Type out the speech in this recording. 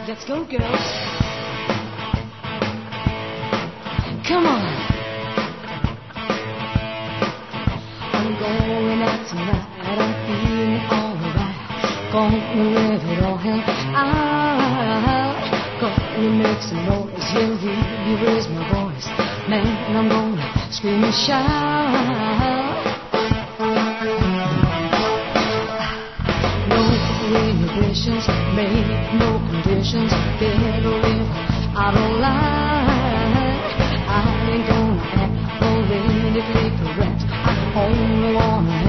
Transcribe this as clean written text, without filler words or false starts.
Let's go, girls. Come on. I'm going out tonight. I'm feeling alright. Gonna let it all hang out. Gonna make some noise. Yeah, really raise my voice. Man, I'm gonna scream and shout. No inhibitions, make no conditions. Better live out of line. I ain't gonna act politically correct. I only wanna